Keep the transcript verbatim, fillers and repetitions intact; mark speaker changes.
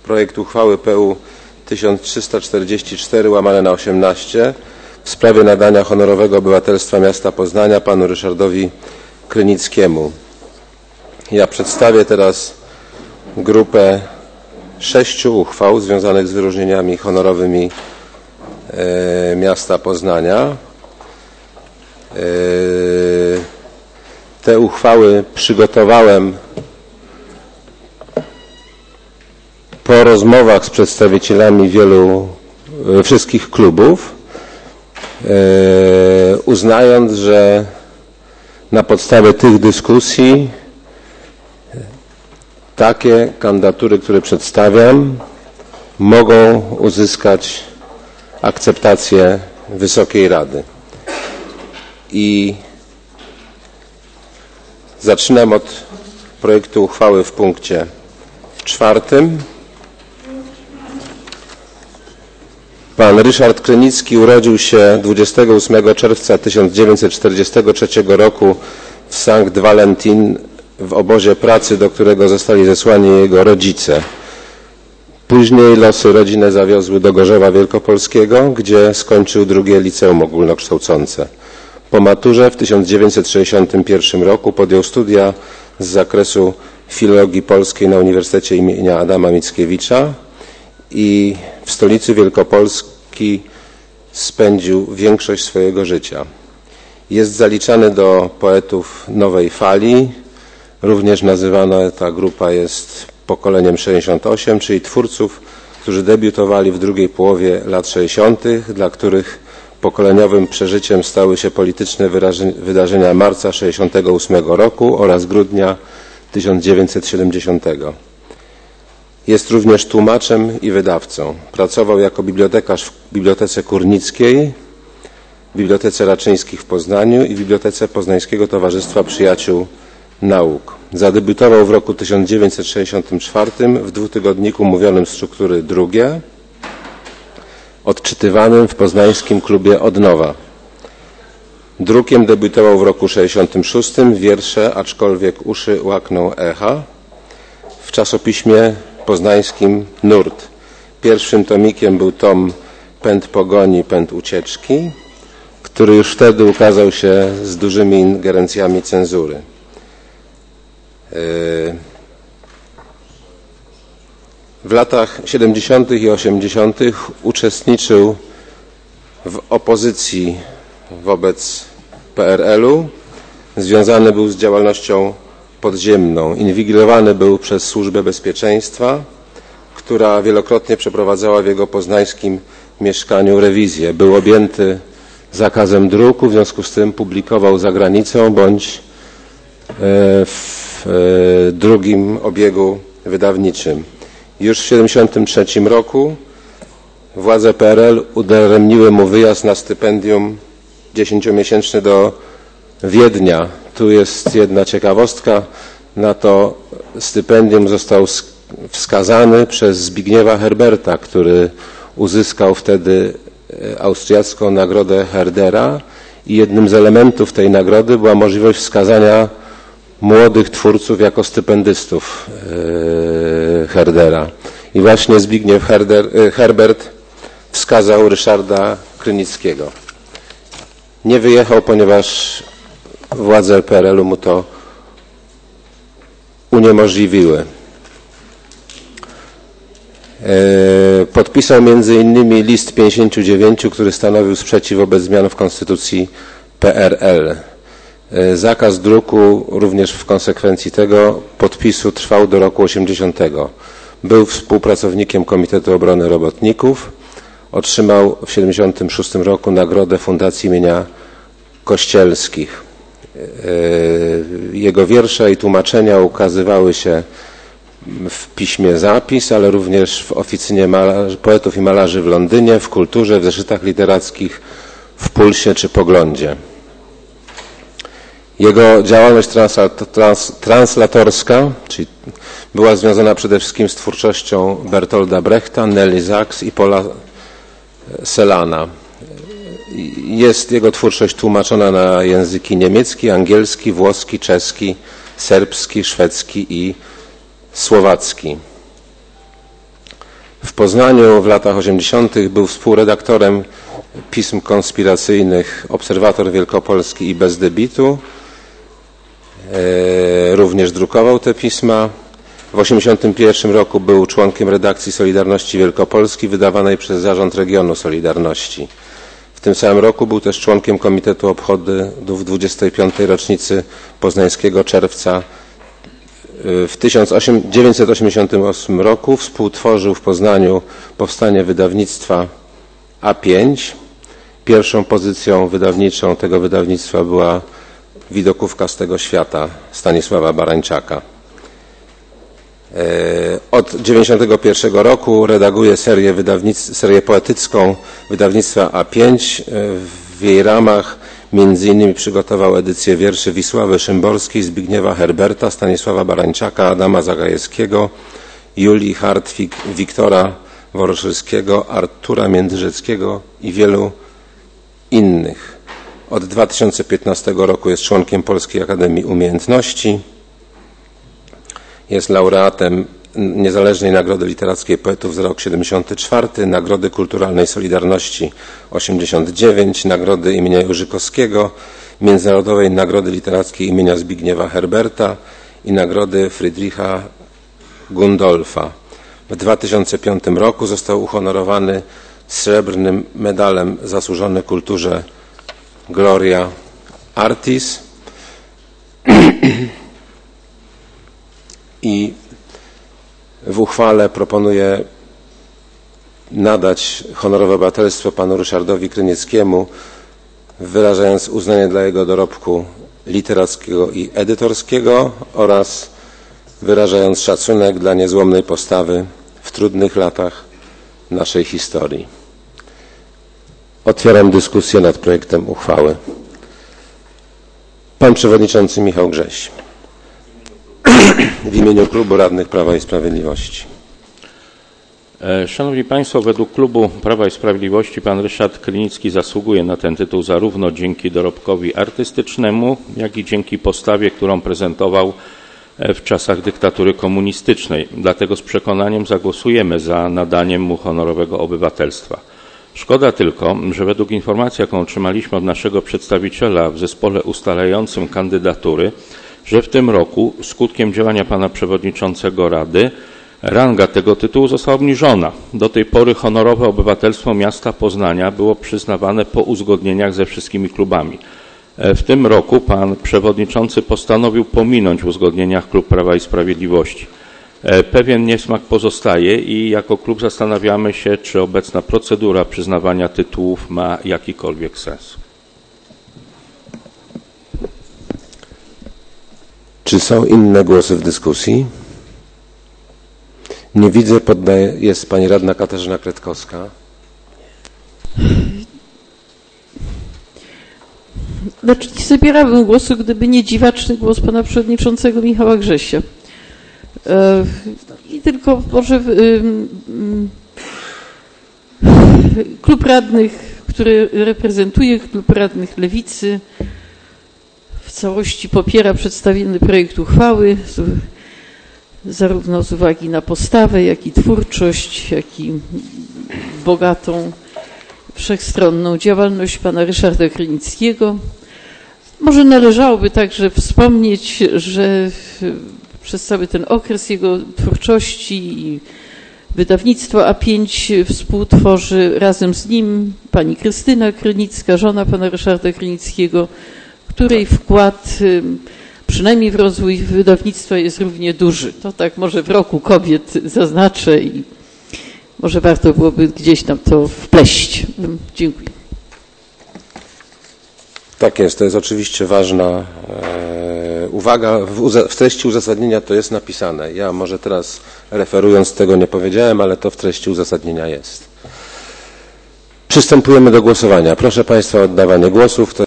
Speaker 1: projekt uchwały P U tysiąc trzysta czterdzieści cztery łamane na osiemnaście w sprawie nadania honorowego obywatelstwa miasta Poznania panu Ryszardowi Krynickiemu. Ja przedstawię teraz grupę sześciu uchwał związanych z wyróżnieniami honorowymi e, miasta Poznania. E, te uchwały przygotowałem po rozmowach z przedstawicielami wielu, e, wszystkich klubów, e, uznając, że na podstawie tych dyskusji takie kandydatury, które przedstawiam, mogą uzyskać akceptację Wysokiej Rady. I zaczynam od projektu uchwały w punkcie czwartym. Pan Ryszard Krynicki urodził się dwudziestego ósmego czerwca tysiąc dziewięćset czterdziestego trzeciego roku w Sankt Valentin w obozie pracy, do którego zostali zesłani jego rodzice. Później losy rodzinę zawiozły do Gorzowa Wielkopolskiego, gdzie skończył drugie liceum ogólnokształcące. Po maturze w tysiąc dziewięćset sześćdziesiątym pierwszym roku podjął studia z zakresu filologii polskiej na Uniwersytecie imienia Adama Mickiewicza i w stolicy Wielkopolski spędził większość swojego życia. Jest zaliczany do poetów nowej fali. Również nazywana ta grupa jest pokoleniem sześćdziesiąt osiem, czyli twórców, którzy debiutowali w drugiej połowie lat sześćdziesiątych, dla których pokoleniowym przeżyciem stały się polityczne wydarzenia marca sześćdziesiątego ósmego roku oraz grudnia tysiąc dziewięćset siedemdziesiątego. Jest również tłumaczem i wydawcą. Pracował jako bibliotekarz w Bibliotece Kurnickiej, w Bibliotece Raczyńskich w Poznaniu i w Bibliotece Poznańskiego Towarzystwa Przyjaciół Nauk. Zadebiutował w roku tysiąc dziewięćset sześćdziesiątym czwartym w dwutygodniku mówionym Struktury drugie, odczytywanym w poznańskim klubie Odnowa. Drukiem debiutował w roku sześćdziesiątym szóstym wiersze Aczkolwiek uszy łakną echa w czasopiśmie poznańskim Nurt. Pierwszym tomikiem był tom Pęd pogoni, pęd ucieczki, który już wtedy ukazał się z dużymi ingerencjami cenzury. W latach siedemdziesiątych i osiemdziesiątych uczestniczył w opozycji wobec P R L-u. Związany był z działalnością podziemną. Inwigilowany był przez Służbę Bezpieczeństwa, która wielokrotnie przeprowadzała w jego poznańskim mieszkaniu rewizję. Był objęty zakazem druku, w związku z tym publikował za granicą bądź w drugim obiegu wydawniczym. Już w siedemdziesiątym trzecim roku władze P R L udaremniły mu wyjazd na stypendium dziesięciomiesięczny do Wiednia. Tu jest jedna ciekawostka. Na to stypendium został wskazany przez Zbigniewa Herberta, który uzyskał wtedy austriacką nagrodę Herdera i jednym z elementów tej nagrody była możliwość wskazania młodych twórców jako stypendystów Herdera. I właśnie Zbigniew Herder, Herbert wskazał Ryszarda Krynickiego. Nie wyjechał, ponieważ władze P R L-u mu to uniemożliwiły. Podpisał między innymi list pięćdziesięciu dziewięciu, który stanowił sprzeciw wobec zmian w konstytucji P R L. Zakaz druku również w konsekwencji tego podpisu trwał do roku osiemdziesiątego. Był współpracownikiem Komitetu Obrony Robotników. Otrzymał w siedemdziesiątym szóstym roku nagrodę Fundacji imienia Kościelskich. Jego wiersze i tłumaczenia ukazywały się w piśmie Zapis, ale również w Oficynie Malarzy, Poetów i Malarzy w Londynie, w Kulturze, w zeszytach literackich, w Pulsie czy Poglądzie. Jego działalność trans, translatorska, czyli była związana przede wszystkim z twórczością Bertolda Brechta, Nelly Sachs i Paula Celana. Jest jego twórczość tłumaczona na języki niemiecki, angielski, włoski, czeski, serbski, szwedzki i słowacki. Poznaniu w latach osiemdziesiątych był współredaktorem pism konspiracyjnych Obserwator Wielkopolski i Bez Debitu. Również drukował te pisma. W osiemdziesiątym pierwszym roku był członkiem redakcji Solidarności Wielkopolski wydawanej przez Zarząd Regionu Solidarności. W tym samym roku był też członkiem Komitetu Obchodów dwudziestej piątej rocznicy Poznańskiego Czerwca. W tysiąc dziewięćset osiemdziesiątym ósmym roku współtworzył w Poznaniu powstanie wydawnictwa A pięć. Pierwszą pozycją wydawniczą tego wydawnictwa była widokówka z tego świata Stanisława Barańczaka. Od tysiąc dziewięćset dziewięćdziesiątego pierwszego roku redaguje serię, serię poetycką wydawnictwa A pięć. W jej ramach między innymi przygotował edycję wierszy Wisławy Szymborskiej, Zbigniewa Herberta, Stanisława Barańczaka, Adama Zagajewskiego, Julii Hartwig, Wiktora Woroszelskiego, Artura Międzyrzeckiego i wielu innych. Od dwa tysiące piętnastego roku jest członkiem Polskiej Akademii Umiejętności. Jest laureatem Niezależnej Nagrody Literackiej Poetów za rok siedemdziesiąty czwarty, Nagrody Kulturalnej Solidarności osiemdziesiąt dziewięć, Nagrody imienia Jurzykowskiego, Międzynarodowej Nagrody Literackiej imienia Zbigniewa Herberta i Nagrody Friedricha Gundolfa. W dwa tysiące piątym roku został uhonorowany srebrnym medalem Zasłużony Kulturze Gloria Artis i w uchwale proponuje nadać honorowe obywatelstwo panu Ryszardowi Krynieckiemu, wyrażając uznanie dla jego dorobku literackiego i edytorskiego oraz wyrażając szacunek dla niezłomnej postawy w trudnych latach naszej historii. Otwieram dyskusję nad projektem uchwały. Pan przewodniczący Michał Grześ w imieniu Klubu Radnych Prawa i Sprawiedliwości.
Speaker 2: Szanowni Państwo, według Klubu Prawa i Sprawiedliwości pan Ryszard Krynicki zasługuje na ten tytuł zarówno dzięki dorobkowi artystycznemu, jak i dzięki postawie, którą prezentował w czasach dyktatury komunistycznej. Dlatego z przekonaniem zagłosujemy za nadaniem mu honorowego obywatelstwa. Szkoda tylko, że według informacji, jaką otrzymaliśmy od naszego przedstawiciela w zespole ustalającym kandydatury, że w tym roku skutkiem działania pana przewodniczącego Rady ranga tego tytułu została obniżona. Do tej pory honorowe obywatelstwo miasta Poznania było przyznawane po uzgodnieniach ze wszystkimi klubami. W tym roku pan przewodniczący postanowił pominąć w uzgodnieniach Klub Prawa i Sprawiedliwości. Pewien niesmak pozostaje i jako klub zastanawiamy się, czy obecna procedura przyznawania tytułów ma jakikolwiek sens.
Speaker 1: Czy są inne głosy w dyskusji? Nie widzę. Poddaję. Jest pani radna Katarzyna Kretkowska.
Speaker 3: Znaczy, nie zabierałabym głosu, gdyby nie dziwaczny głos pana przewodniczącego Michała Grzesia. I tylko może klub radnych, który reprezentuję, klub radnych Lewicy, w całości popiera przedstawiony projekt uchwały, zarówno z uwagi na postawę, jak i twórczość, jak i bogatą, wszechstronną działalność pana Ryszarda Krynickiego. Może należałoby także wspomnieć, że przez cały ten okres jego twórczości i wydawnictwo A pięć współtworzy razem z nim pani Krystyna Krynicka, żona pana Ryszarda Krynickiego, której wkład przynajmniej w rozwój wydawnictwa jest równie duży. To tak może w roku kobiet zaznaczę i może warto byłoby gdzieś tam to wpleść. Dziękuję.
Speaker 1: Tak jest, to jest oczywiście ważna e, uwaga. W, w treści uzasadnienia to jest napisane. Ja może teraz referując tego nie powiedziałem, ale to w treści uzasadnienia jest. Przystępujemy do głosowania. Proszę Państwa o oddawanie głosów.